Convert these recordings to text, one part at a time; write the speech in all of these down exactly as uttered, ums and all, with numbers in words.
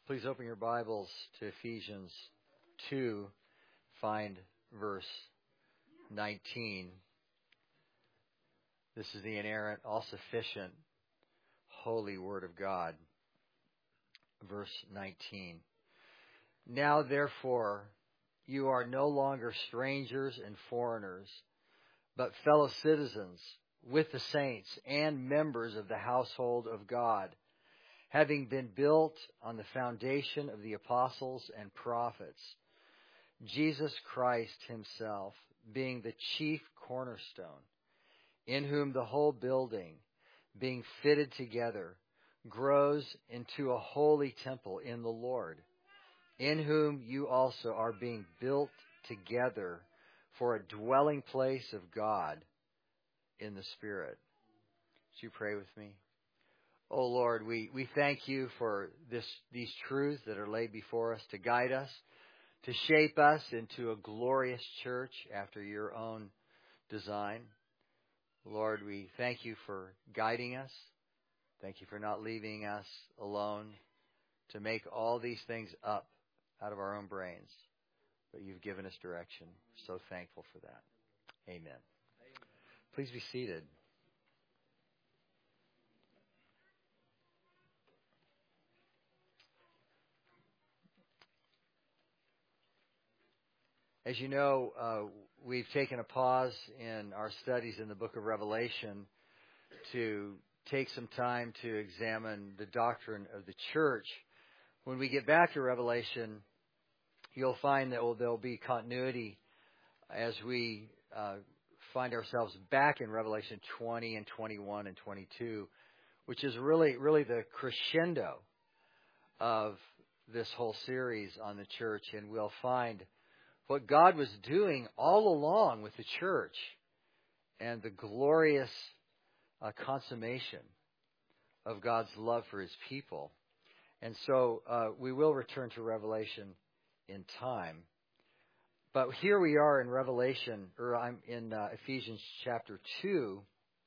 Please open your Bibles to Ephesians two, find verse nineteen. This is the inerrant, all-sufficient, holy Word of God. Verse nineteen. Now therefore, you are no longer strangers and foreigners, but fellow citizens with the saints and members of the household of God, having been built on the foundation of the apostles and prophets, Jesus Christ himself being the chief cornerstone, in whom the whole building, being fitted together, grows into a holy temple in the Lord, in whom you also are being built together for a dwelling place of God in the Spirit. Would you pray with me? Oh Lord, we, we thank you for this these truths that are laid before us to guide us, to shape us into a glorious church after your own design. Lord, we thank you for guiding us. Thank you for not leaving us alone to make all these things up out of our own brains. But you've given us direction. So thankful for that. Amen. Amen. Please be seated. As you know, uh, we've taken a pause in our studies in the book of Revelation to take some time to examine the doctrine of the church. When we get back to Revelation, you'll find that well, there'll be continuity as we uh, find ourselves back in Revelation twenty and twenty-one and twenty-two, which is really, really the crescendo of this whole series on the church. And we'll find what God was doing all along with the church and the glorious uh, consummation of God's love for his people. And so uh, we will return to Revelation in time. But here we are in Revelation, or I'm in uh, Ephesians chapter two.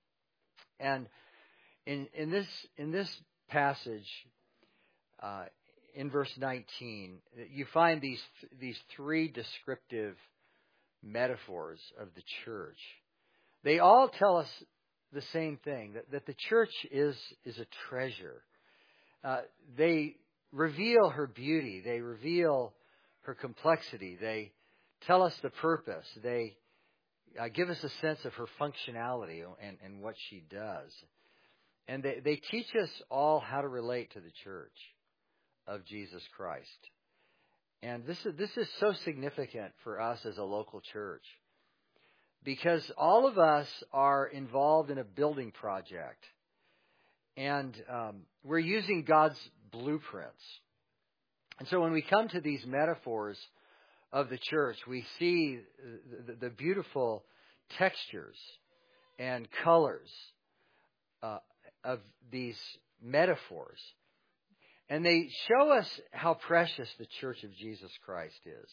And in, in this in this passage, uh, in verse nineteen, you find these these three descriptive metaphors of the church. They all tell us the same thing, that, that the church is, is a treasure. Uh, they reveal her beauty. They reveal her complexity. They tell us the purpose. They uh, give us a sense of her functionality and, and what she does. And they, they teach us all how to relate to the church of Jesus Christ. And this is this is so significant for us as a local church, because all of us are involved in a building project, and um, we're using God's blueprints. And so when we come to these metaphors of the church, we see the, the, the beautiful textures and colors uh, of these metaphors. And they show us how precious the church of Jesus Christ is.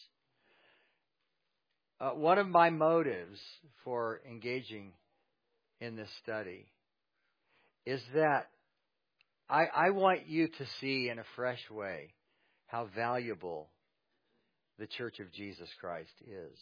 Uh, one of my motives for engaging in this study is that I, I want you to see in a fresh way how valuable the church of Jesus Christ is.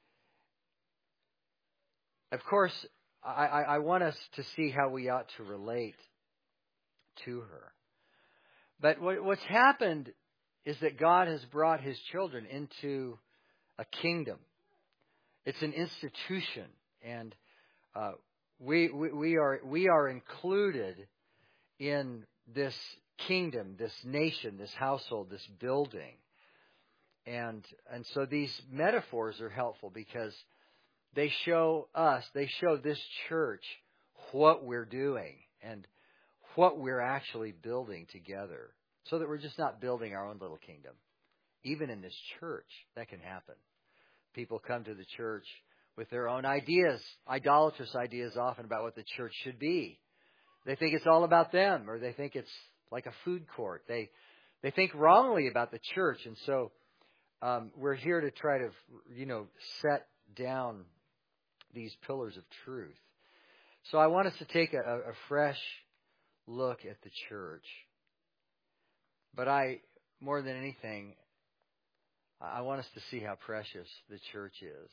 Of course, I, I, I want us to see how we ought to relate to her. But what, what's happened is that God has brought his children into a kingdom. It's an institution, and uh, we, we we are we are included in this kingdom, this nation, this household, this building. And and so these metaphors are helpful because they show us, they show this church what we're doing and what we're actually building together, so that we're just not building our own little kingdom. Even in this church, that can happen. People come to the church with their own ideas, idolatrous ideas often about what the church should be. They think it's all about them, or they think it's like a food court. They they think wrongly about the church, and so um, we're here to try to, you know, set down these pillars of truth. So I want us to take a, a fresh look at the church. But I more than anything, I want us to see how precious the church is.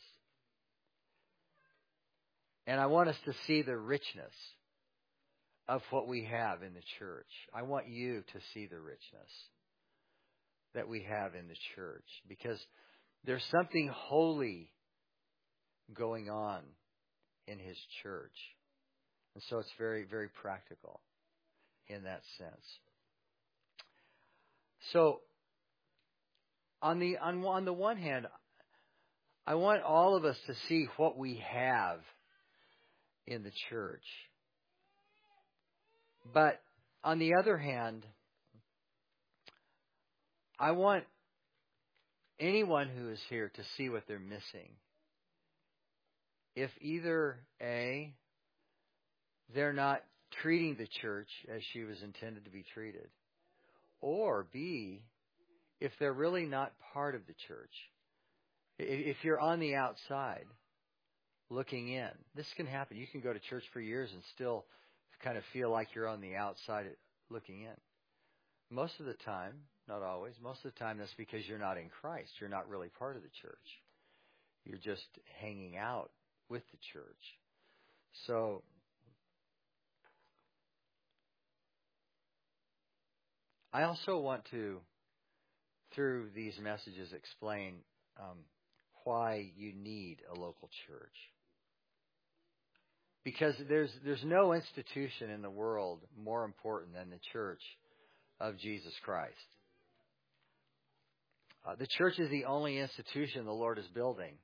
And I want us to see the richness of what we have in the church. I want you to see the richness that we have in the church, because there's something holy going on in His church. And so it's very, very practical in that sense. So, on the on, on the one hand, I want all of us to see what we have in the church. But on the other hand, I want anyone who is here to see what they're missing. If either A, they're not treating the church as she was intended to be treated, or B, if they're really not part of the church. If you're on the outside looking in, this can happen. You can go to church for years and still kind of feel like you're on the outside looking in. Most of the time, not always, most of the time that's because you're not in Christ. You're not really part of the church. You're just hanging out with the church. So, I also want to, through these messages, explain um, why you need a local church. Because there's there's no institution in the world more important than the church of Jesus Christ. Uh, the church is the only institution the Lord is building.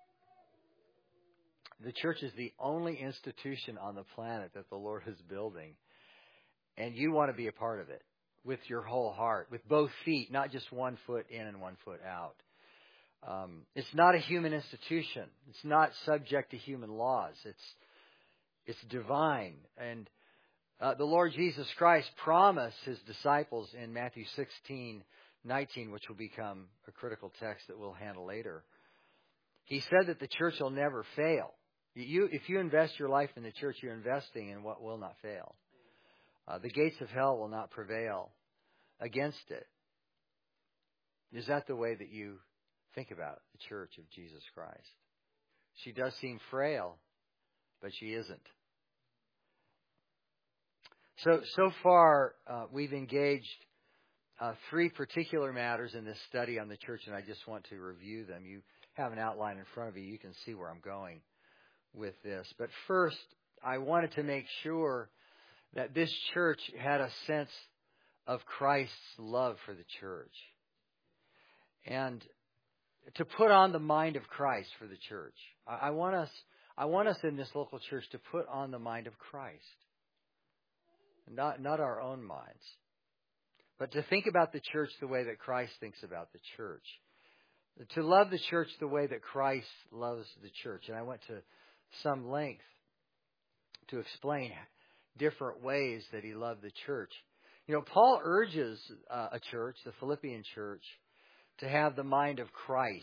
The church is the only institution on the planet that the Lord is building. And you want to be a part of it with your whole heart, with both feet, not just one foot in and one foot out. Um, it's not a human institution. It's not subject to human laws. It's it's divine. And uh, the Lord Jesus Christ promised His disciples in Matthew sixteen nineteen, which will become a critical text that we'll handle later. He said that the church will never fail. You, if you invest your life in the church, you're investing in what will not fail. Uh, the gates of hell will not prevail against it. Is that the way that you think about the church of Jesus Christ? She does seem frail, but she isn't. So, so far, uh, we've engaged uh, three particular matters in this study on the church, and I just want to review them. You have an outline in front of you. You can see where I'm going with this. But first, I wanted to make sure that this church had a sense of Christ's love for the church. And to put on the mind of Christ for the church. I, I want us, I want us in this local church to put on the mind of Christ. Not, not our own minds. But to think about the church the way that Christ thinks about the church. To love the church the way that Christ loves the church. And I went to some length to explain different ways that He loved the church. You know, Paul urges uh, a church, the Philippian church, to have the mind of Christ.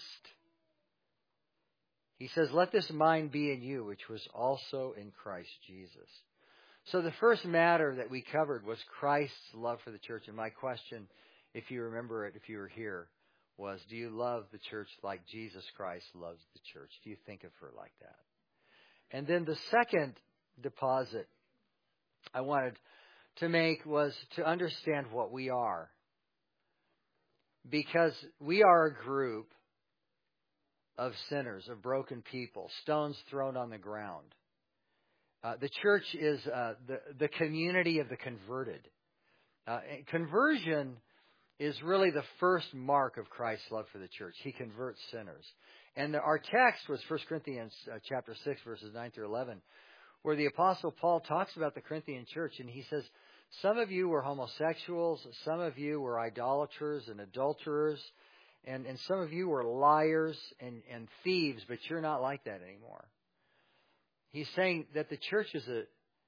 He says, let this mind be in you, which was also in Christ Jesus. So the first matter that we covered was Christ's love for the church. And my question, if you remember it, if you were here, was, do you love the church like Jesus Christ loves the church? Do you think of her like that? And then the second deposit I wanted to make was to understand what we are. Because we are a group of sinners, of broken people, stones thrown on the ground. Uh, the church is uh, the, the community of the converted. Uh, conversion is really the first mark of Christ's love for the church. He converts sinners. And the, our text was First Corinthians uh, chapter six, verses nine through eleven, where the Apostle Paul talks about the Corinthian church, and he says, some of you were homosexuals, some of you were idolaters and adulterers, and, and some of you were liars and, and thieves, but you're not like that anymore. He's saying that the church is a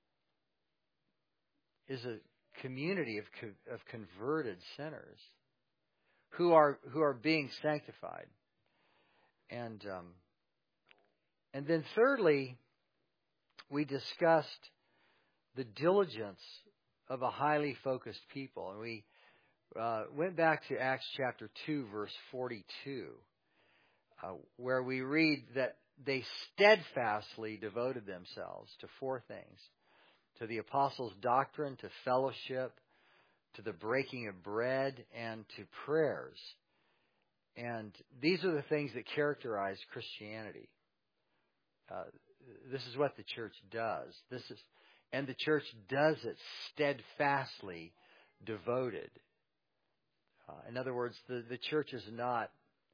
is a community of of converted sinners who are who are being sanctified, and um, and then thirdly, we discussed the diligence of a highly focused people, and we uh, went back to Acts chapter two, verse forty-two, uh, where we read that they steadfastly devoted themselves to four things: to the apostles' doctrine, to fellowship, to the breaking of bread, and to prayers. And these are the things that characterize Christianity. Uh, this is what the church does. This is, and the church does it steadfastly devoted. Uh, in other words, the, the church is not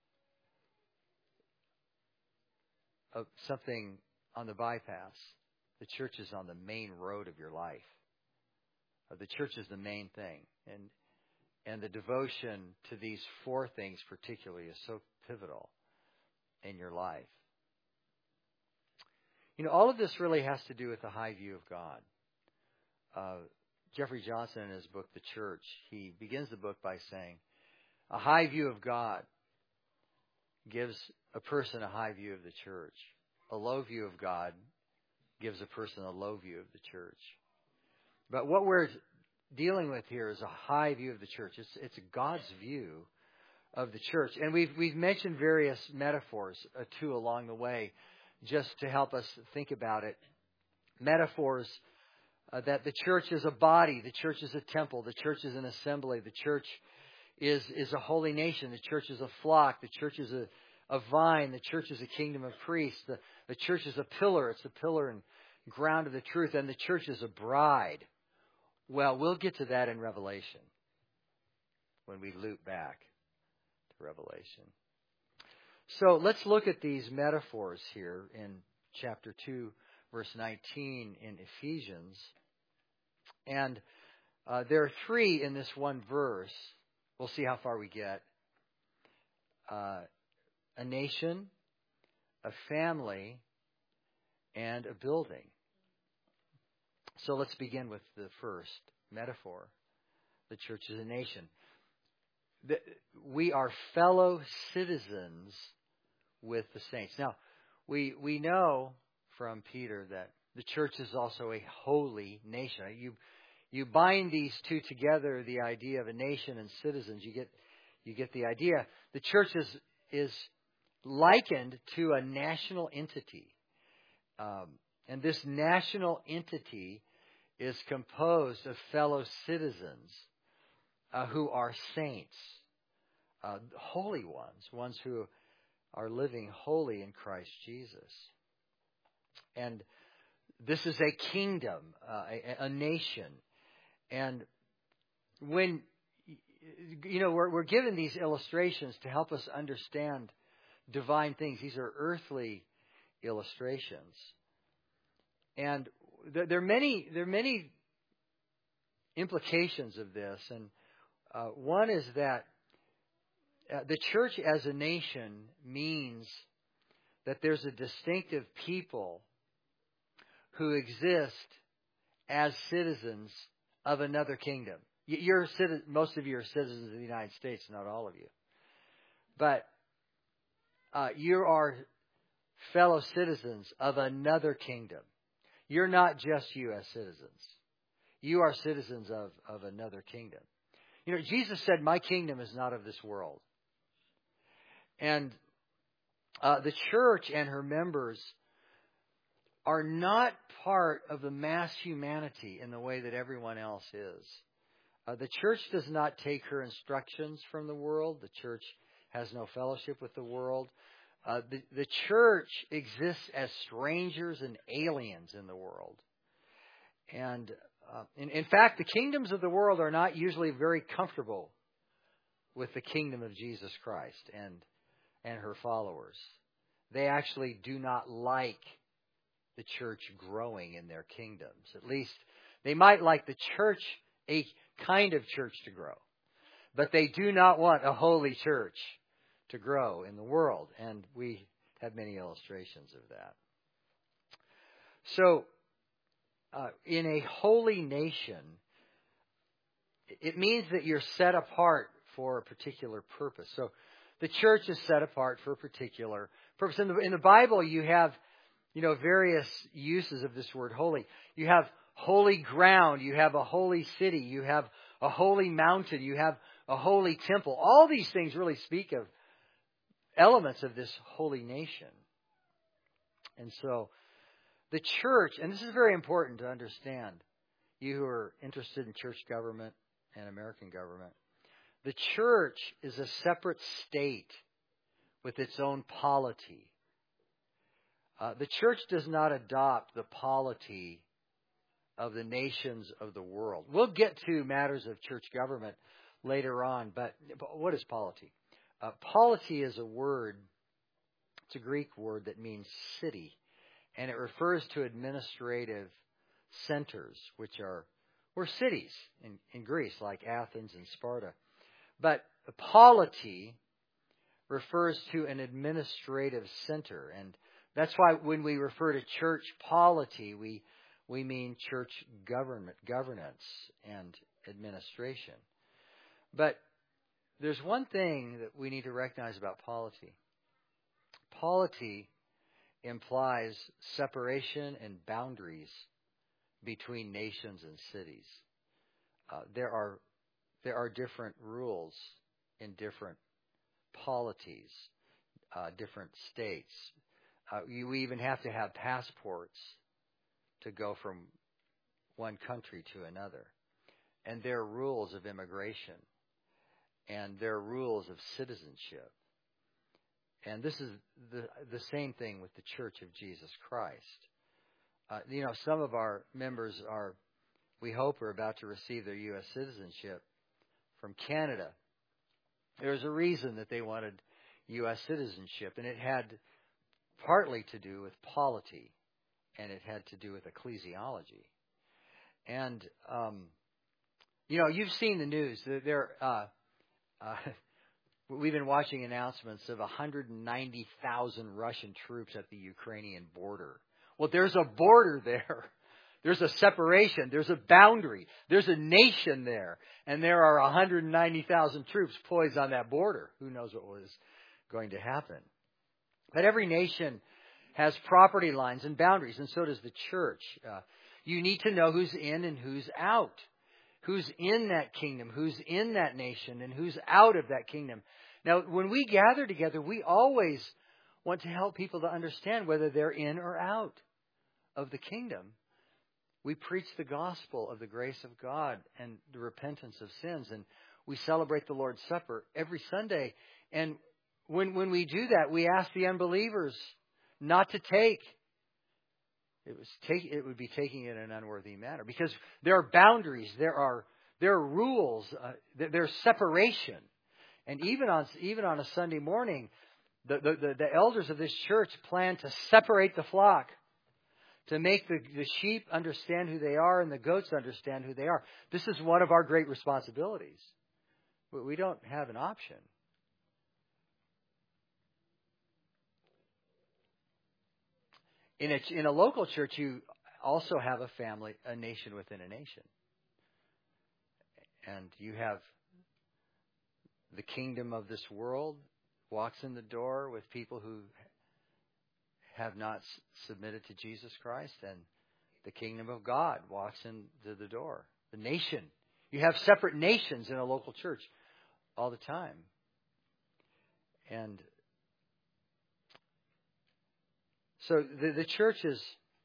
a, something on the bypass. The church is on the main road of your life. Uh, the church is the main thing. And and the devotion to these four things particularly is so pivotal in your life. You know, all of this really has to do with the high view of God. Uh, Jeffrey Johnson, in his book, The Church, he begins the book by saying, a high view of God gives a person a high view of the church. A low view of God gives a person a low view of the church. But what we're dealing with here is a high view of the church. It's, it's God's view of the church. And we've, we've mentioned various metaphors, uh, too, along the way, just to help us think about it. Metaphors uh, that the church is a body, the church is a temple, the church is an assembly, the church is, is a holy nation, the church is a flock, the church is a, a vine, the church is a kingdom of priests, the, the church is a pillar, it's a pillar and ground of the truth, and the church is a bride. Well, we'll get to that in Revelation when we loop back to Revelation. So let's look at these metaphors here in chapter two, verse nineteen in Ephesians. And uh, there are three in this one verse. We'll see how far we get. Uh, a nation, a family, and a building. So let's begin with the first metaphor. The church is a nation. The, we are fellow citizens with the saints. Now, we we know from Peter that the church is also a holy nation. You you bind these two together, the idea of a nation and citizens, you get you get the idea. The church is is likened to a national entity. Um, and this national entity is composed of fellow citizens uh, who are saints, uh, holy ones, ones who are living holy in Christ Jesus. And this is a kingdom, uh, a, a nation. And when, you know, we're, we're given these illustrations to help us understand divine things. These are earthly illustrations. And there are many, there are many implications of this. And uh, one is that uh, the church as a nation means that there's a distinctive people who exist as citizens of another kingdom. You're most of you are citizens of the United States, not all of you. But uh, you are fellow citizens of another kingdom. You're not just U S citizens. You are citizens of, of another kingdom. You know, Jesus said, my kingdom is not of this world. And uh, the church and her members are not part of the mass humanity in the way that everyone else is. Uh, the church does not take her instructions from the world. The church has no fellowship with the world. Uh, the, the church exists as strangers and aliens in the world. And uh, in, in fact, the kingdoms of the world are not usually very comfortable with the kingdom of Jesus Christ and, and her followers. They actually do not like the church growing in their kingdoms. At least they might like the church, a kind of church to grow. But they do not want a holy church to grow in the world. And we have many illustrations of that. So, uh, in a holy nation, it means that you're set apart for a particular purpose. So, the church is set apart for a particular purpose. In the, in the Bible, you have, you know, various uses of this word holy. You have holy ground. You have a holy city. You have a holy mountain. You have a holy temple. All these things really speak of elements of this holy nation. And so the church, and this is very important to understand, you who are interested in church government and American government, the church is a separate state with its own polity. Uh, the church does not adopt the polity of the nations of the world. We'll get to matters of church government later on, but, but what is polity? Uh, polity is a word, it's a Greek word that means city, and it refers to administrative centers, which are were cities in, in Greece, like Athens and Sparta. But polity refers to an administrative center, and that's why when we refer to church polity, we we mean church government, governance, and administration. But there's one thing that we need to recognize about polity. Polity implies separation and boundaries between nations and cities. Uh, there are there are different rules in different polities, uh, different states. Uh, you even have to have passports to go from one country to another. And there are rules of immigration. And there are rules of citizenship. And this is the, the same thing with the Church of Jesus Christ. Uh, you know, some of our members are, we hope, are about to receive their U S citizenship from Canada. There's a reason that they wanted U S citizenship, and it had partly to do with polity, and it had to do with ecclesiology. And, um, you know, you've seen the news. There, uh, uh, we've been watching announcements of one hundred ninety thousand Russian troops at the Ukrainian border. Well, there's a border there. There's a separation. There's a boundary. There's a nation there. And there are one hundred ninety thousand troops poised on that border. Who knows what was going to happen? But every nation has property lines and boundaries, and so does the church. Uh, you need to know who's in and who's out. Who's in that kingdom, who's in that nation, and who's out of that kingdom. Now, when we gather together, we always want to help people to understand whether they're in or out of the kingdom. We preach the gospel of the grace of God and the repentance of sins, and we celebrate the Lord's Supper every Sunday. And when when we do that, we ask the unbelievers not to take. It was take. It would be taking it in an unworthy manner, because there are boundaries, there are there are rules, uh, there's separation, and even on even on a Sunday morning, the, the the the elders of this church plan to separate the flock, to make the, the sheep understand who they are and the goats understand who they are. This is one of our great responsibilities. We don't have an option. In a, in a local church, you also have a family, a nation within a nation. And you have the kingdom of this world walks in the door with people who have not submitted to Jesus Christ, and the kingdom of God walks into the door. The nation. You have separate nations in a local church all the time. And so the, the church is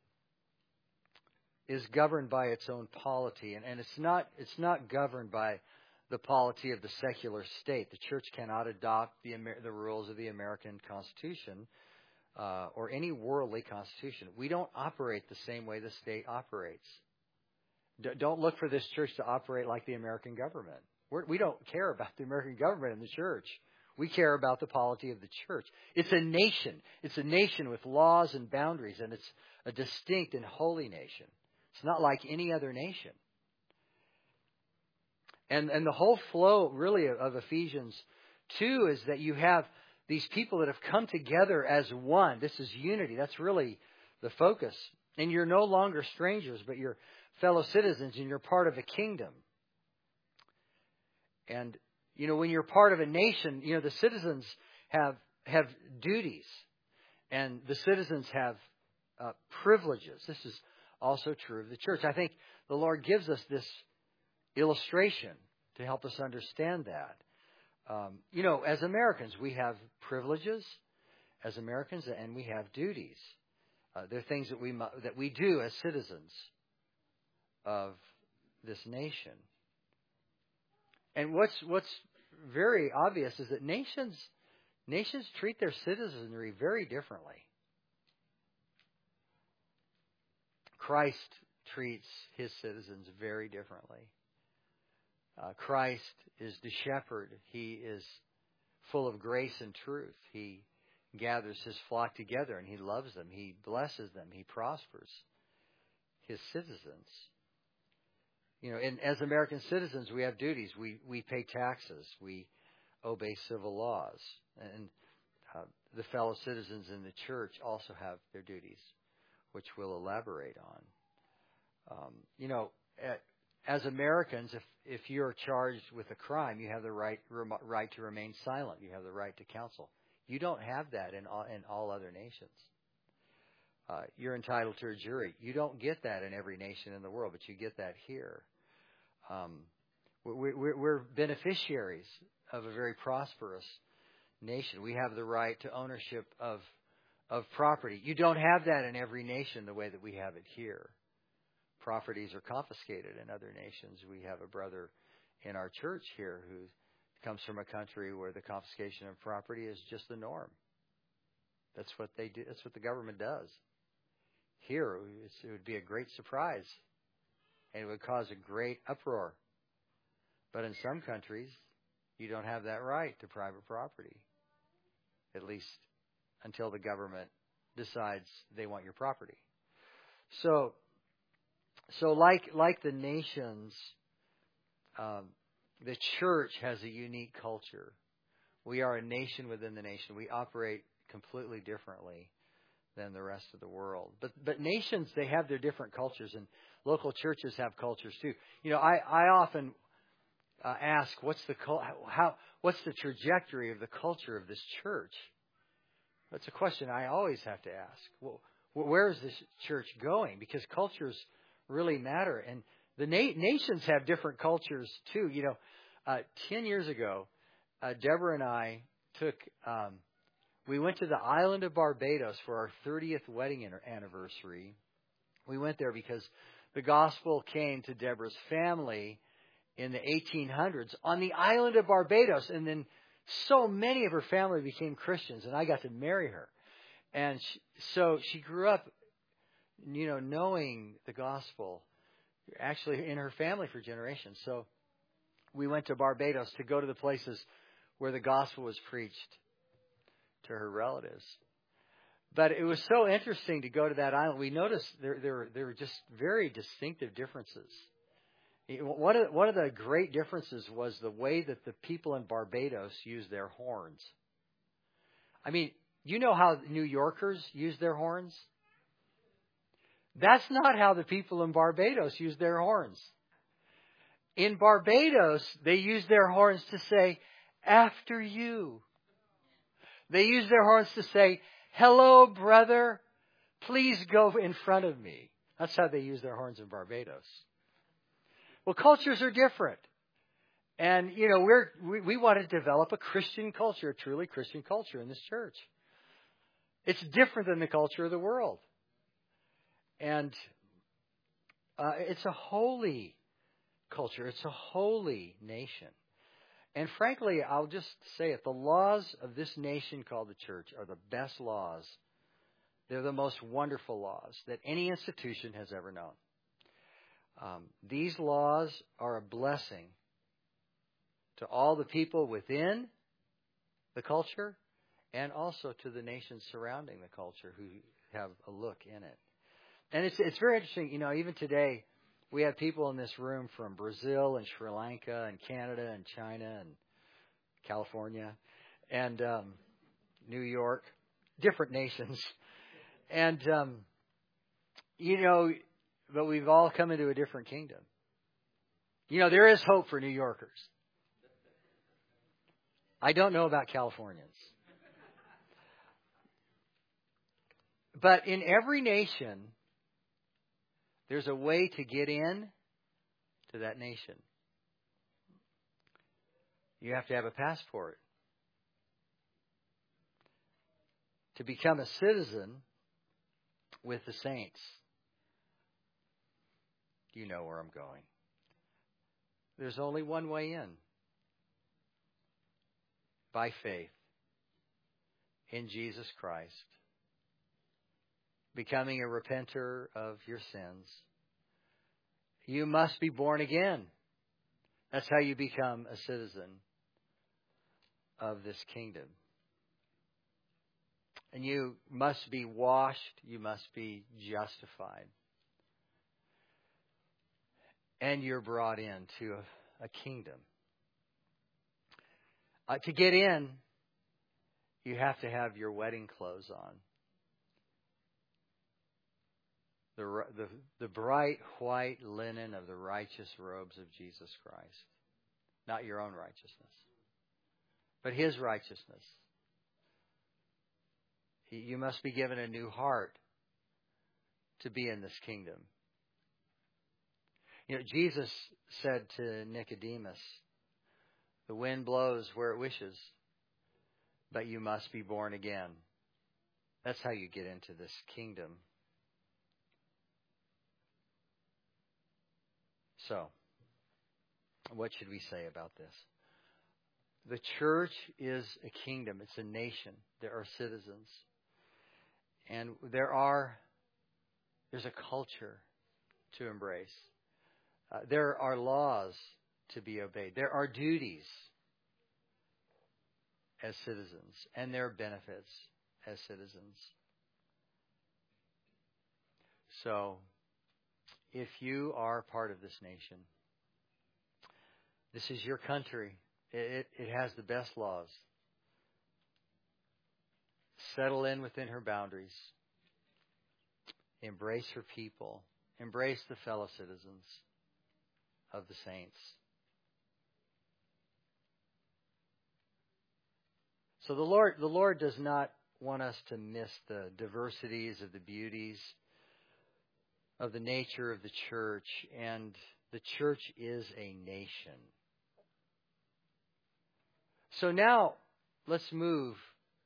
is governed by its own polity, and, and it's not it's not governed by the polity of the secular state. The church cannot adopt the Amer- the rules of the American Constitution uh, or any worldly constitution. We don't operate the same way the state operates. D- don't look for this church to operate like the American government. We're, we don't care about the American government in the church. We care about the polity of the church. It's a nation. It's a nation with laws and boundaries, and it's a distinct and holy nation. It's not like any other nation. And and the whole flow, really, of Ephesians two is that you have these people that have come together as one. This is unity. That's really the focus. And you're no longer strangers, but you're fellow citizens, and you're part of a kingdom. And you know, when you're part of a nation, you know, the citizens have have duties, and the citizens have uh, privileges. This is also true of the church. I think the Lord gives us this illustration to help us understand that. Um, you know, as Americans, we have privileges as Americans, and we have duties. Uh, there are things that we mu- that we do as citizens of this nation. And what's what's very obvious is that nations nations treat their citizenry very differently. Christ treats his citizens very differently. Uh, Christ is the shepherd. He is full of grace and truth. He gathers his flock together and he loves them. He blesses them. He prospers his citizens. You know, and as American citizens, we have duties. We we pay taxes. We obey civil laws. And uh, the fellow citizens in the church also have their duties, which we'll elaborate on. Um, you know, at, as Americans, if if you're charged with a crime, you have the right right to remain silent. You have the right to counsel. You don't have that in all, in all other nations. Uh, you're entitled to a jury. You don't get that in every nation in the world, but you get that here. Um, we're, we're, we're beneficiaries of a very prosperous nation. We have the right to ownership of of property. You don't have that in every nation the way that we have it here. Properties are confiscated in other nations. We have a brother in our church here who comes from a country where the confiscation of property is just the norm. That's what they do. That's what the government does. Here, it's, it would be a great surprise, and it would cause a great uproar. But in some countries, you don't have that right to private property, at least until the government decides they want your property. So, so like like the nations, um, the church has a unique culture. We are a nation within the nation. We operate completely differently than the rest of the world. But but nations, they have their different cultures, and local churches have cultures too. You know, I I often uh, ask, what's the how what's the trajectory of the culture of this church? That's a question I always have to ask. Well, where is this church going? Because cultures really matter, and the na- nations have different cultures too. You know, uh, ten years ago, uh, Deborah and I took. Um, We went to the island of Barbados for our thirtieth wedding anniversary. We went there because the gospel came to Deborah's family in the eighteen hundreds on the island of Barbados. And then so many of her family became Christians, and I got to marry her. And she, so she grew up, you know, knowing the gospel, actually in her family for generations. So we went to Barbados to go to the places where the gospel was preached to her relatives. But it was so interesting to go to that island. We noticed there there there were just very distinctive differences. One of one of the great differences was the way that the people in Barbados use their horns. I mean, you know how New Yorkers use their horns? That's not how the people in Barbados use their horns. In Barbados, they use their horns to say, "After you." They use their horns to say, "Hello, brother, please go in front of me." That's how they use their horns in Barbados. Well, cultures are different. And, you know, we're, we, we want to develop a Christian culture, a truly Christian culture in this church. It's different than the culture of the world. And uh, it's a holy culture. It's a holy nation. And frankly, I'll just say it, the laws of this nation called the church are the best laws. They're the most wonderful laws that any institution has ever known. Um, these laws are a blessing to all the people within the culture and also to the nations surrounding the culture who have a look in it. And it's it's very interesting, you know, even today, we have people in this room from Brazil and Sri Lanka and Canada and China and California and um, New York, different nations. And, um, you know, but we've all come into a different kingdom. You know, there is hope for New Yorkers. I don't know about Californians. But in every nation, there's a way to get in to that nation. You have to have a passport. To become a citizen with the saints. You know where I'm going. There's only one way in. By faith in Jesus Christ. Becoming a repenter of your sins. You must be born again. That's how you become a citizen of this kingdom. And you must be washed. You must be justified. And you're brought into a, a kingdom. Uh, to get in, you have to have your wedding clothes on. The, the, the bright white linen of the righteous robes of Jesus Christ. Not your own righteousness, but His righteousness. You must be given a new heart to be in this kingdom. You know, Jesus said to Nicodemus, the wind blows where it wishes, but you must be born again. That's how you get into this kingdom. So, what should we say about this? The church is a kingdom. It's a nation. There are citizens. And there are, there's a culture to embrace. Uh, there are laws to be obeyed. There are duties as citizens. And there are benefits as citizens. So, if you are part of this nation, this is your country. It, it, it has the best laws. Settle in within her boundaries. Embrace her people. Embrace the fellow citizens of the saints. So the Lord, the Lord does not want us to miss the diversities of the beauties of the nature of the church, and the church is a nation. So now, let's move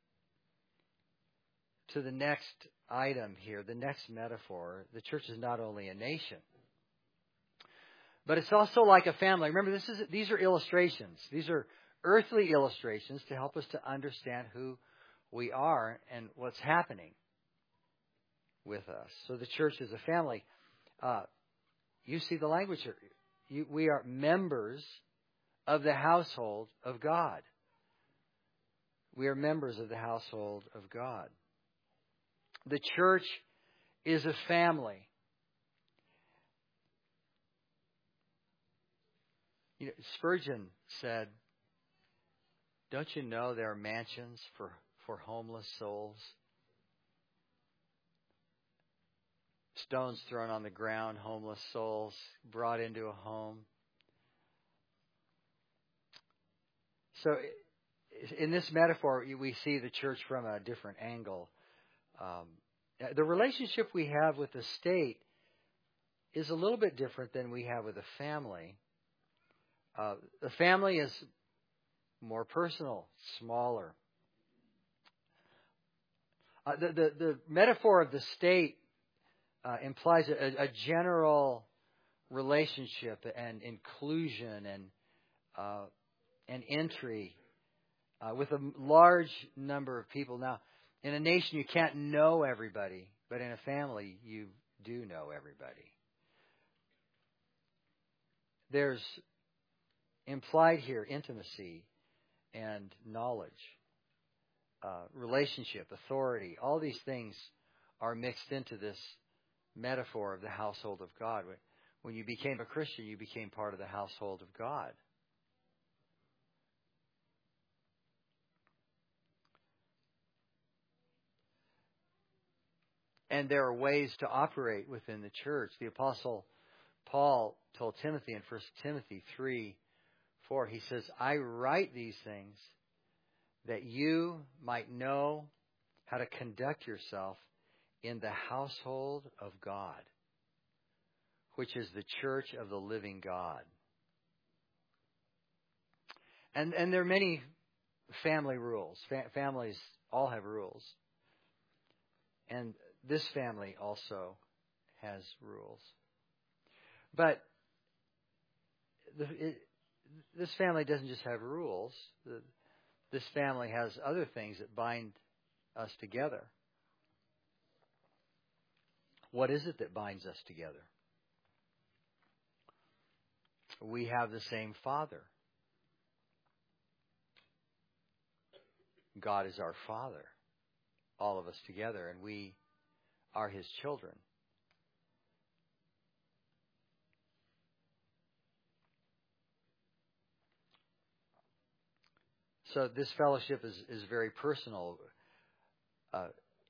to the next item here, the next metaphor. The church is not only a nation, but it's also like a family. Remember, this is these are illustrations. These are earthly illustrations to help us to understand who we are and what's happening with us. So the church is a family. Uh, you see the language here. You, we are members of the household of God. We are members of the household of God. The church is a family. You know, Spurgeon said, "Don't you know there are mansions for, for homeless souls? Stones thrown on the ground, homeless souls brought into a home." So in this metaphor, we see the church from a different angle. Um, the relationship we have with the state is a little bit different than we have with a family. Uh, the family is more personal, smaller. Uh, the, the, the metaphor of the state uh, implies a, a general relationship and inclusion and uh, and entry uh, with a large number of people. Now, in a nation, you can't know everybody, but in a family, you do know everybody. There's implied here intimacy and knowledge, uh, relationship, authority. All these things are mixed into this metaphor of the household of God. When you became a Christian, you became part of the household of God. And there are ways to operate within the church. The Apostle Paul told Timothy in First Timothy three four, he says, "I write these things that you might know how to conduct yourself in the household of God, which is the church of the living God." And and there are many family rules. Fa- families all have rules. And this family also has rules. But the, it, this family doesn't just have rules. The, this family has other things that bind us together. What is it that binds us together? We have the same Father. God is our Father, all of us together, and we are His children. So this fellowship is, is very personal. Uh,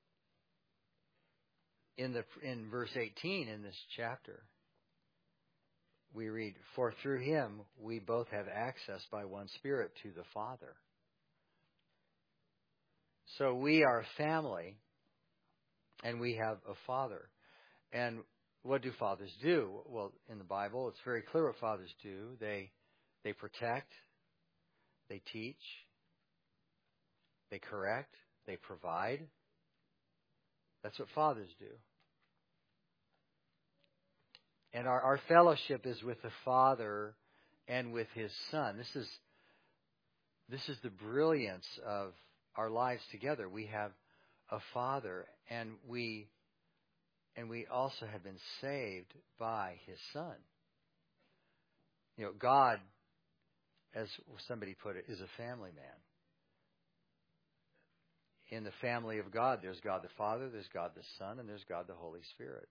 in the in verse eighteen in this chapter, we read, "For through Him we both have access by one Spirit to the Father." So we are a family, and we have a Father. And what do fathers do? Well, in the Bible, it's very clear what fathers do. They they protect, they teach, they correct, they provide. That's what fathers do. And our, our fellowship is with the Father and with His Son. This is this is the brilliance of our lives together. We have a Father, and we and we also have been saved by His Son. You know, God, as somebody put it, is a family man. In the family of God, there's God the Father, there's God the Son, and there's God the Holy Spirit.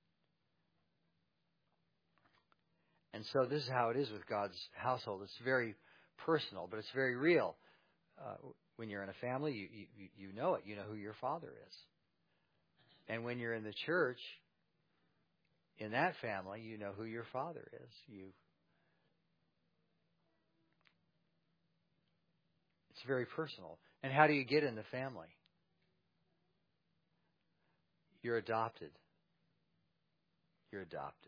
And so this is how it is with God's household. It's very personal, but it's very real. Uh, when you're in a family, you, you you know it. You know who your Father is. And when you're in the church, in that family, you know who your Father is. You. It's very personal. And how do you get in the family? You're adopted. You're adopted.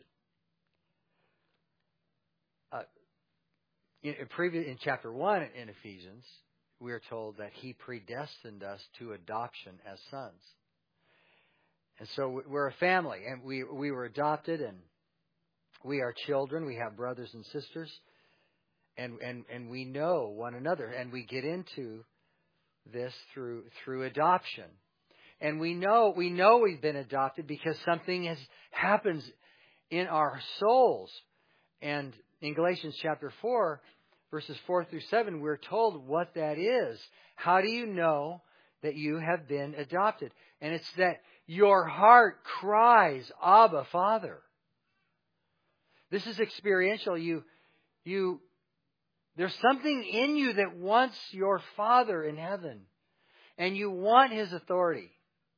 Uh, in, in, previous, in chapter one in Ephesians, we are told that He predestined us to adoption as sons. And so we're a family, and we we were adopted, and we are children. We have brothers and sisters, and and, and we know one another, and we get into this through through adoption. And we know we know we've been adopted because something has happens in our souls. And in Galatians chapter four, verses four through seven, we're told what that is. How do you know that you have been adopted? And it's that your heart cries, Abba, Father. This is experiential. You, you, there's something in you that wants your Father in heaven, and you want His authority.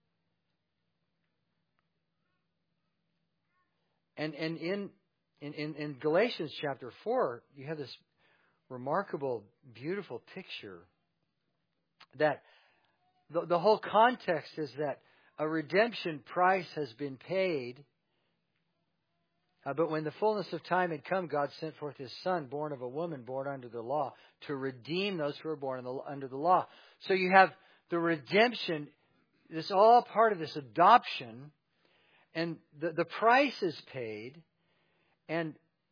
And and in in, in, in Galatians chapter four, you have this remarkable, beautiful picture that the, the whole context is that a redemption price has been paid. Uh, but when the fullness of time had come, God sent forth His Son, born of a woman, born under the law, to redeem those who are born in the, under the law. So you have the redemption. It's all part of this adoption. And the, the price is paid. And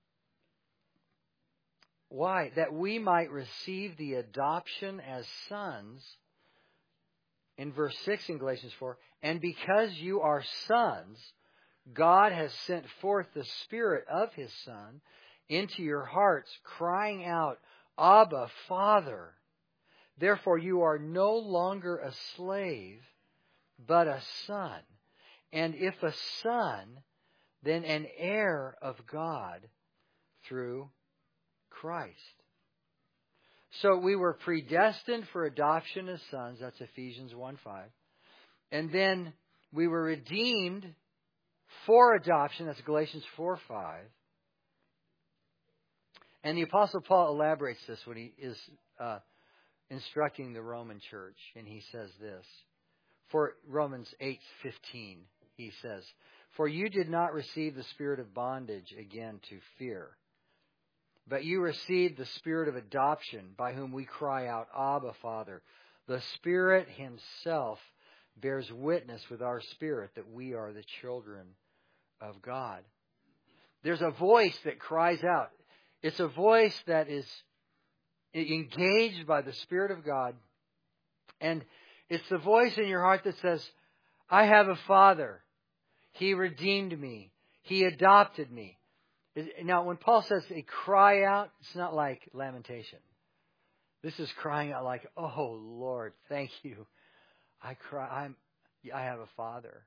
why? That we might receive the adoption as sons. In verse six in Galatians four, and because you are sons, God has sent forth the Spirit of His Son into your hearts, crying out, Abba, Father. Therefore you are no longer a slave, but a son. And if a son, then an heir of God through Christ. So we were predestined for adoption as sons. That's Ephesians one five. And then we were redeemed for adoption. That's Galatians four five. And the Apostle Paul elaborates this when he is uh, instructing the Roman church. And he says this. For Romans eight fifteen, he says, For you did not receive the spirit of bondage again to fear, But you received the Spirit of adoption, by whom we cry out, Abba, Father. The Spirit Himself bears witness with our spirit that we are the children of God. There's a voice that cries out. It's a voice that is engaged by the Spirit of God. And it's the voice in your heart that says, I have a Father. He redeemed me. He adopted me. Now, when Paul says a cry out, it's not like lamentation. This is crying out like, oh, Lord, thank you. I cry. I'm, I have a Father.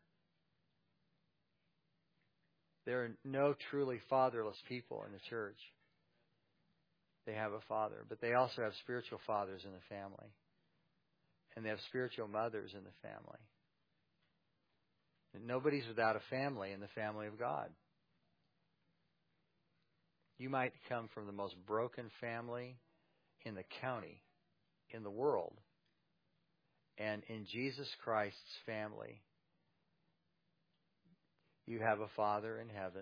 There are no truly fatherless people in the church. They have a father, but they also have spiritual fathers in the family. And they have spiritual mothers in the family. And nobody's without a family in the family of God. You might come from the most broken family in the county, in the world. And in Jesus Christ's family, you have a Father in heaven.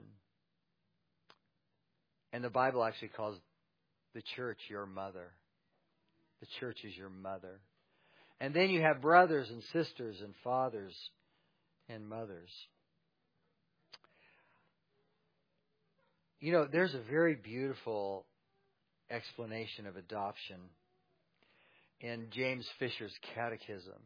And the Bible actually calls the church your mother. The church is your mother. And then you have brothers and sisters and fathers and mothers. You know, there's a very beautiful explanation of adoption in James Fisher's Catechism.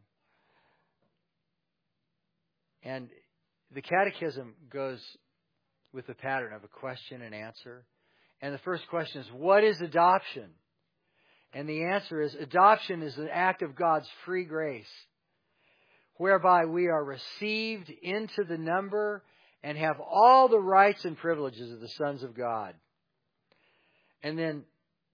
And the Catechism goes with the pattern of a question and answer. And the first question is, what is adoption? And the answer is, adoption is an act of God's free grace, whereby we are received into the number and have all the rights and privileges of the sons of God. And then,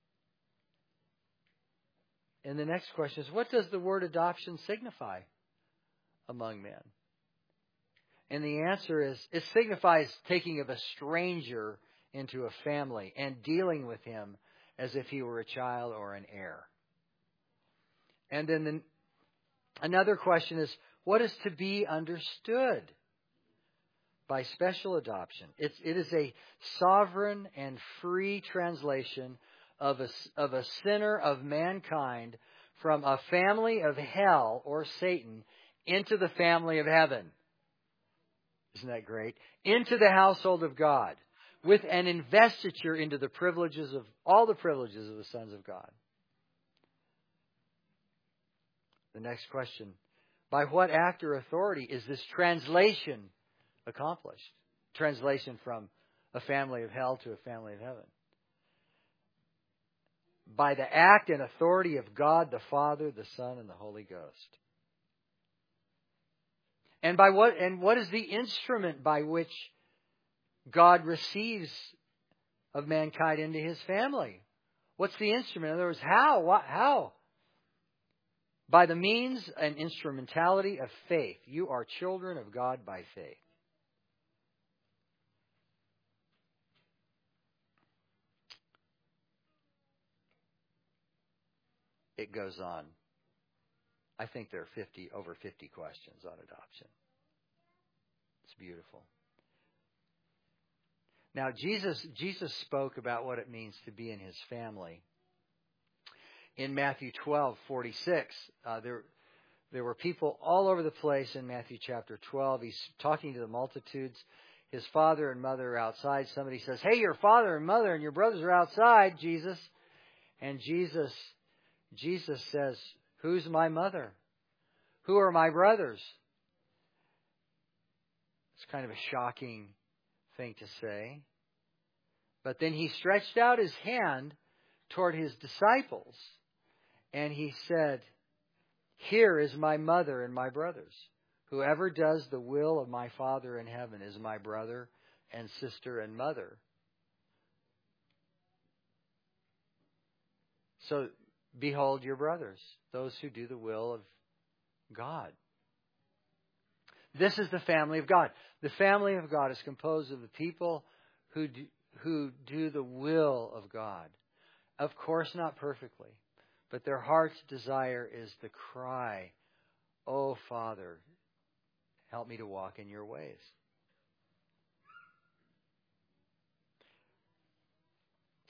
and the next question is, what does the word adoption signify among men? And the answer is, it signifies taking of a stranger into a family and dealing with him as if he were a child or an heir. And then the, another question is, what is to be understood by special adoption? It's, it is a sovereign and free translation of a, of a sinner of mankind from a family of hell or Satan into the family of heaven. Isn't that great? Into the household of God, with an investiture into the privileges of all the privileges of the sons of God. The next question, by what act or authority is this translation accomplished? Translation from a family of hell to a family of heaven. By the act and authority of God the Father, the Son, and the Holy Ghost. And by what and what is the instrument by which God receives of mankind into His family? What's the instrument? In other words, how? What, how? By the means and instrumentality of faith. You are children of God by faith. It goes on. I think there are fifty, over fifty questions on adoption. It's beautiful. Now, Jesus, Jesus spoke about what it means to be in His family. In Matthew twelve forty-six, uh, there, there were people all over the place in Matthew chapter twelve. He's talking to the multitudes. His father and mother are outside. Somebody says, hey, your father and mother and your brothers are outside, Jesus. And Jesus, Jesus says, who's my mother? Who are my brothers? It's kind of a shocking thing to say. But then He stretched out His hand toward His disciples. And He said, here is my mother and my brothers. Whoever does the will of my Father in heaven is my brother and sister and mother. So, behold your brothers, those who do the will of God. This is the family of God. The family of God is composed of the people who do, who do the will of God. Of course, not perfectly, but their heart's desire is the cry, oh, Father, help me to walk in your ways.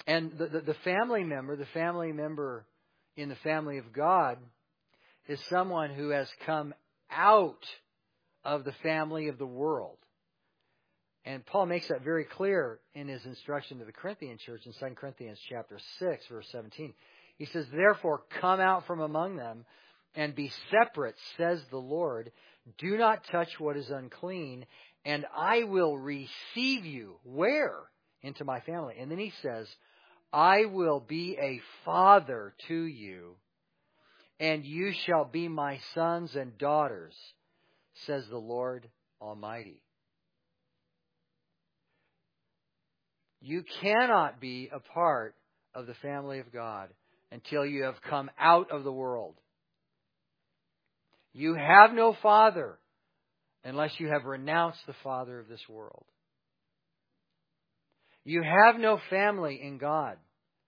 And the, the, the family member, the family member in the family of God is someone who has come out of the family of the world. And Paul makes that very clear in his instruction to the Corinthian church in Second Corinthians chapter six, verse seventeen. He says, "Therefore come out from among them and be separate, says the Lord. Do not touch what is unclean, and I will receive you." Where? Into my family. And then he says, "I will be a father to you, and you shall be my sons and daughters, says the Lord Almighty." You cannot be a part of the family of God until you have come out of the world. You have no father unless you have renounced the father of this world. You have no family in God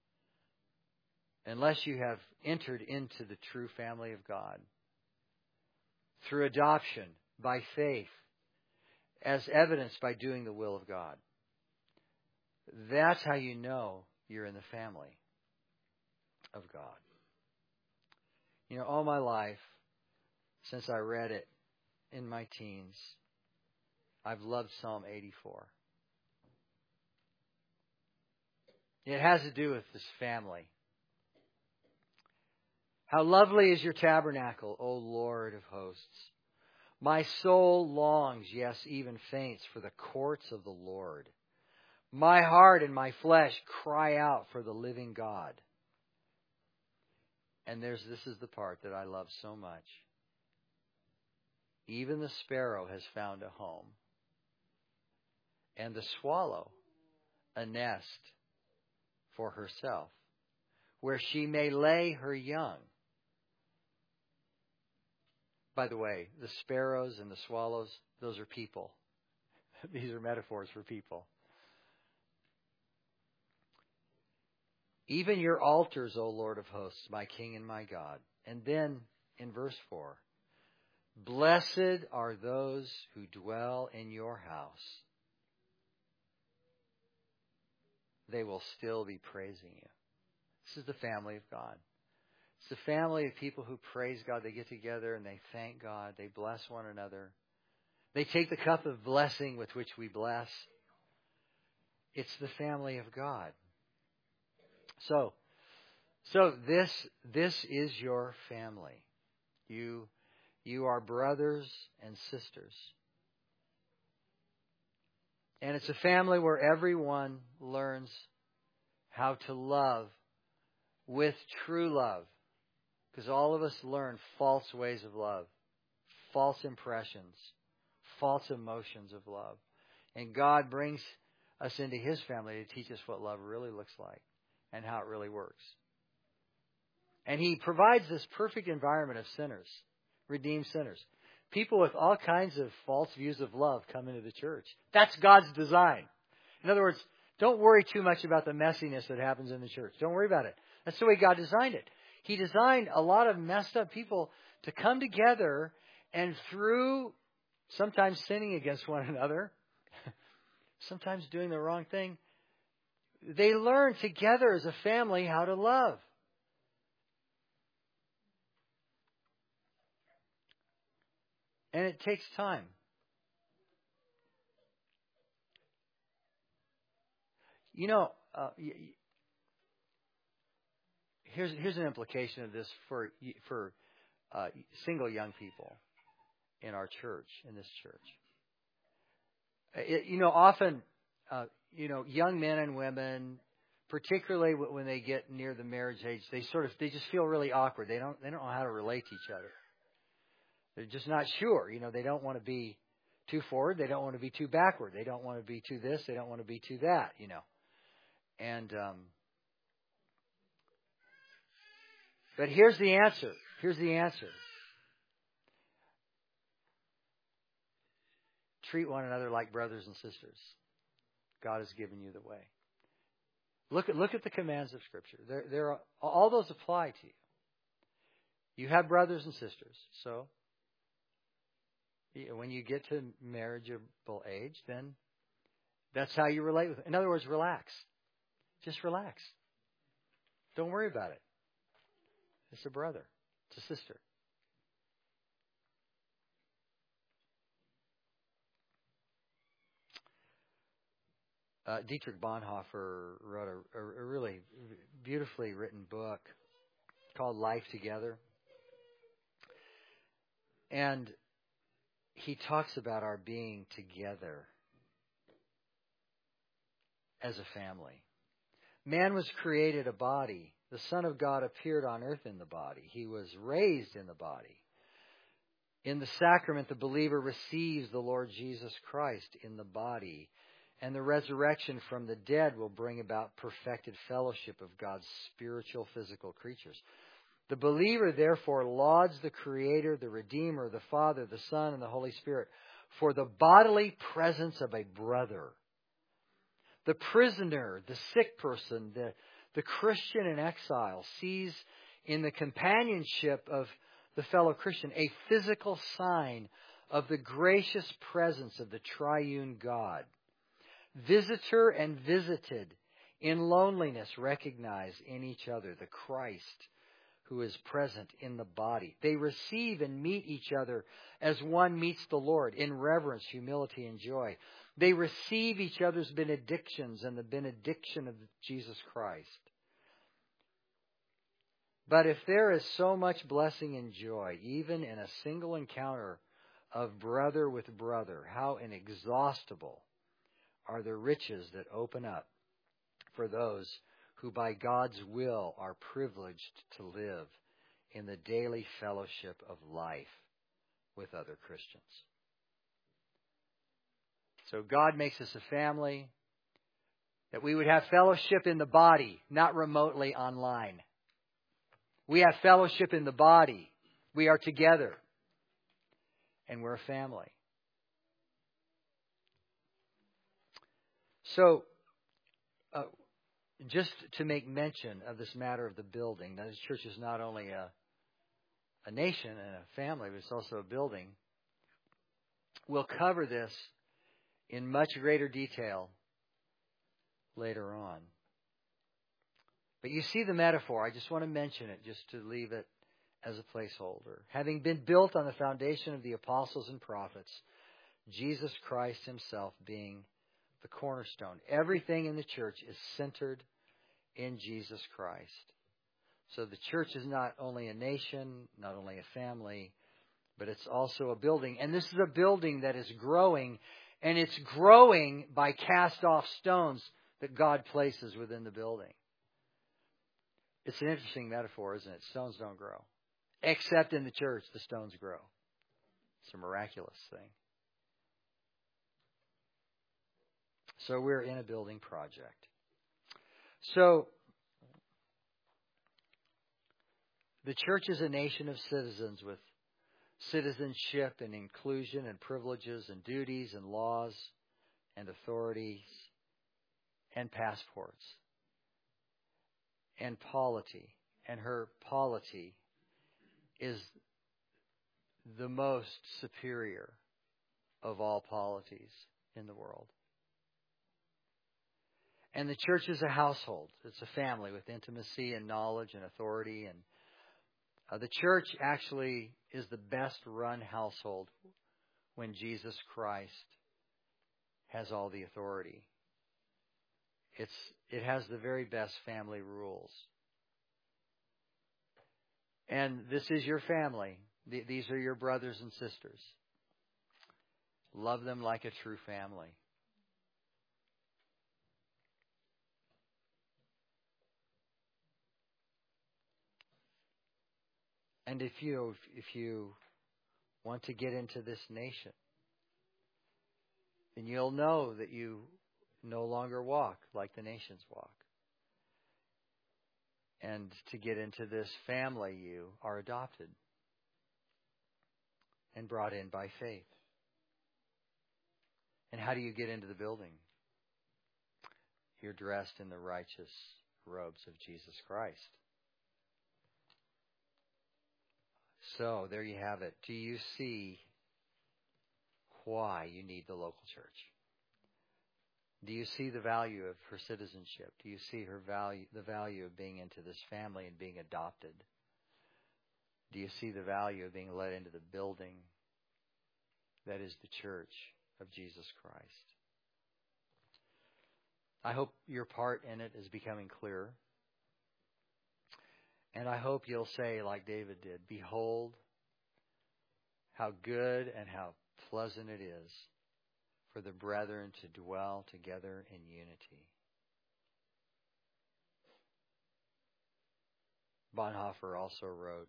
unless you have entered into the true family of God through adoption, by faith, as evidenced by doing the will of God. That's how you know you're in the family of God. You know, all my life, since I read it in my teens, I've loved Psalm eighty-four. It has to do with this family. How lovely is your tabernacle, O Lord of hosts. My soul longs, yes, even faints, for the courts of the Lord. My heart and my flesh cry out for the living God. And there's this is the part that I love so much. Even the sparrow has found a home, and the swallow a nest for herself, where she may lay her young. By the way, the sparrows and the swallows, those are people. These are metaphors for people. Even your altars, O Lord of hosts, my King and my God. And then in verse four, blessed are those who dwell in your house. They will still be praising you. This is the family of God. It's the family of people who praise God. They get together and they thank God. They bless one another. They take the cup of blessing with which we bless. It's the family of God. So, so this this is your family. You you are brothers and sisters. And it's a family where everyone learns how to love with true love. Because all of us learn false ways of love, false impressions, false emotions of love. And God brings us into His family to teach us what love really looks like and how it really works. And He provides this perfect environment of sinners, redeemed sinners. People with all kinds of false views of love come into the church. That's God's design. In other words, don't worry too much about the messiness that happens in the church. Don't worry about it. That's the way God designed it. He designed a lot of messed up people to come together and through sometimes sinning against one another, sometimes doing the wrong thing, they learn together as a family how to love. And it takes time. You know, uh, here's here's an implication of this for for uh, single young people in our church, in this church. It, you know, often, uh, you know, young men and women, particularly when they get near the marriage age, they sort of they just feel really awkward. They don't they don't know how to relate to each other. They're just not sure. You know, they don't want to be too forward. They don't want to be too backward. They don't want to be too this. They don't want to be too that, you know. And, um, but here's the answer. Here's the answer. Treat one another like brothers and sisters. God has given you the way. Look at, look at the commands of Scripture. There, there are, all those apply to you. You have brothers and sisters, so when you get to marriageable age, then that's how you relate with them. In other words, relax. Just relax. Don't worry about it. It's a brother. It's a sister. Uh, Dietrich Bonhoeffer wrote a, a, a really beautifully written book called Life Together. And he talks about our being together as a family. Man was created a body. The Son of God appeared on earth in the body. He was raised in the body. In the sacrament, the believer receives the Lord Jesus Christ in the body. And the resurrection from the dead will bring about perfected fellowship of God's spiritual, physical creatures. The believer, therefore, lauds the Creator, the Redeemer, the Father, the Son, and the Holy Spirit for the bodily presence of a brother. The prisoner, the sick person, the, the Christian in exile sees in the companionship of the fellow Christian a physical sign of the gracious presence of the triune God. Visitor and visited in loneliness recognize in each other the Christ who is present in the body. They receive and meet each other as one meets the Lord in reverence, humility, and joy. They receive each other's benedictions and the benediction of Jesus Christ. But if there is so much blessing and joy, even in a single encounter of brother with brother, how inexhaustible are the riches that open up for those who by God's will are privileged to live in the daily fellowship of life with other Christians. So God makes us a family, that we would have fellowship in the body, not remotely online. We have fellowship in the body. We are together. And we're a family. So, uh, just to make mention of this matter of the building, now this church is not only a, a nation and a family, but it's also a building. We'll cover this in much greater detail later on. But you see the metaphor. I just want to mention it just to leave it as a placeholder. Having been built on the foundation of the apostles and prophets, Jesus Christ himself being the cornerstone. Everything in the church is centered in Jesus Christ. So the church is not only a nation, not only a family, but it's also a building. And this is a building that is growing, and it's growing by cast-off stones that God places within the building. It's an interesting metaphor, isn't it? Stones don't grow. Except in the church, the stones grow. It's a miraculous thing. So we're in a building project. So the church is a nation of citizens with citizenship and inclusion and privileges and duties and laws and authorities and passports and polity. And her polity is the most superior of all polities in the world. And the church is a household. It's a family with intimacy and knowledge and authority. And uh, the church actually is the best run household when Jesus Christ has all the authority. It's it has the very best family rules. And this is your family. Th- these are your brothers and sisters. Love them like a true family. And if you if you want to get into this nation, then you'll know that you no longer walk like the nations walk. And to get into this family, you are adopted and brought in by faith. And how do you get into the building? You're dressed in the righteous robes of Jesus Christ. So, there you have it. Do you see why you need the local church? Do you see the value of her citizenship? Do you see her value, the value of being into this family and being adopted? Do you see the value of being led into the building that is the church of Jesus Christ? I hope your part in it is becoming clearer. And I hope you'll say, like David did, behold, how good and how pleasant it is for the brethren to dwell together in unity. Bonhoeffer also wrote,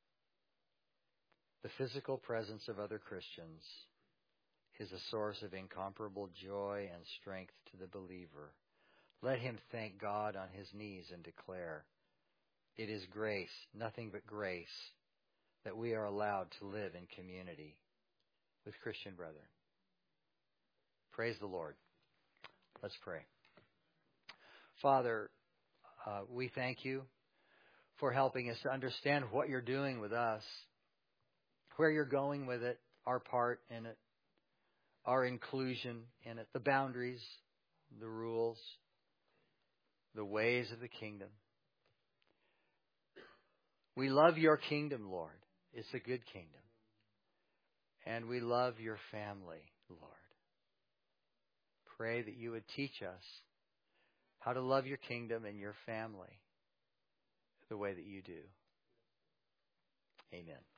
the physical presence of other Christians is a source of incomparable joy and strength to the believer. Let him thank God on his knees and declare, it is grace, nothing but grace, that we are allowed to live in community with Christian brethren. Praise the Lord. Let's pray. Father, uh, we thank you for helping us to understand what you're doing with us, where you're going with it, our part in it, our inclusion in it, the boundaries, the rules, the ways of the kingdom. We love your kingdom, Lord. It's a good kingdom. And we love your family, Lord. Pray that you would teach us how to love your kingdom and your family the way that you do. Amen.